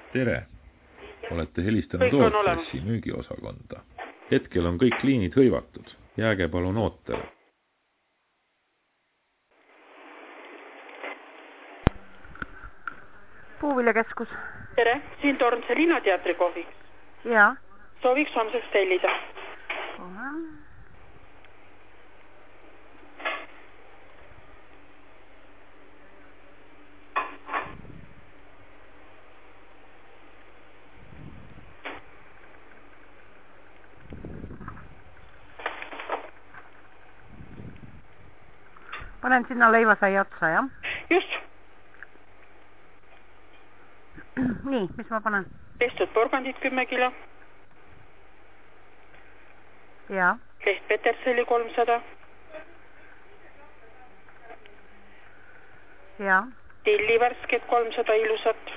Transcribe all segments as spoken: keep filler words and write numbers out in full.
Tere! Olete helistanud Ootressi müügiosakonda. Hetkel on kõik liinid hõivatud. Jääge palun ootele. Puuviljakeskus. Tere, siin Tornse linnateatri kohviks. Jaa. Sooviks homseks tellida. Kohe. Panen sinna leivasaia otsa, jah? Just. Nii, mis ma panen? Pestud porgandid kümme kilo. Jaa. Leht peterselli kolmsada. Jaa. Tillivärsket kolmsada ilusat.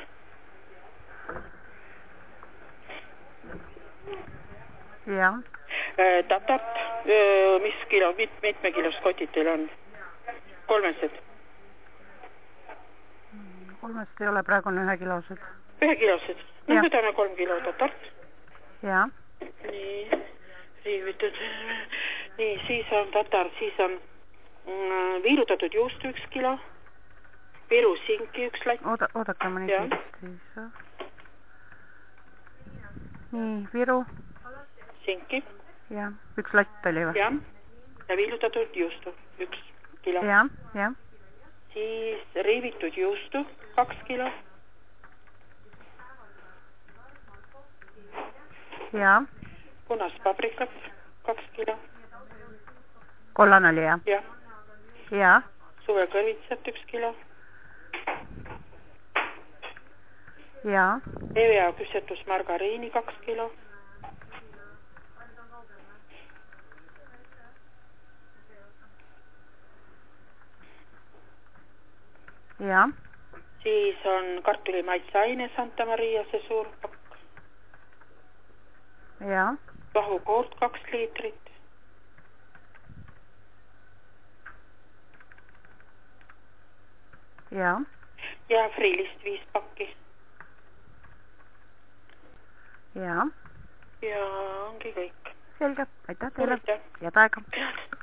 Jaa. Tatart, mis kilo, mit, mitme kilost kotid teil on? Kolmesed. Kolmest ei ole, praegu on ühe kilosed. Ühe kilosed. No võtame kolm kilo tatart. Jaa. Nii, riivitud. Nii, siis on tatart, siis on mm, viilutatud juustu üks kilo. Viru sinki üks latt. Oda, oodake ma nii kiiresti. Nii, Viru. Sinki. Jah, üks latt oli või? Jah, ja viilutatud juustu üks kilo. Jah, jah. Siis riivitud juustu kaks kilo. Jaa. Punast paprikat kaks kilo. Kollan oli, jah? Jah. Jaa. Suvekõrvitsat üks kilo. Jaa. Evea küpsetus margariini kaks kilo. Jaa. Siis on kartuli maitseaine Santa Maria, see suur pakk. Jaa. Vahukoort kaks liitrit. Jaa. Ja friilist viis pakki. Jaa. Ja ongi kõik. Selge, aitäh teile. Aitäh. Head aega.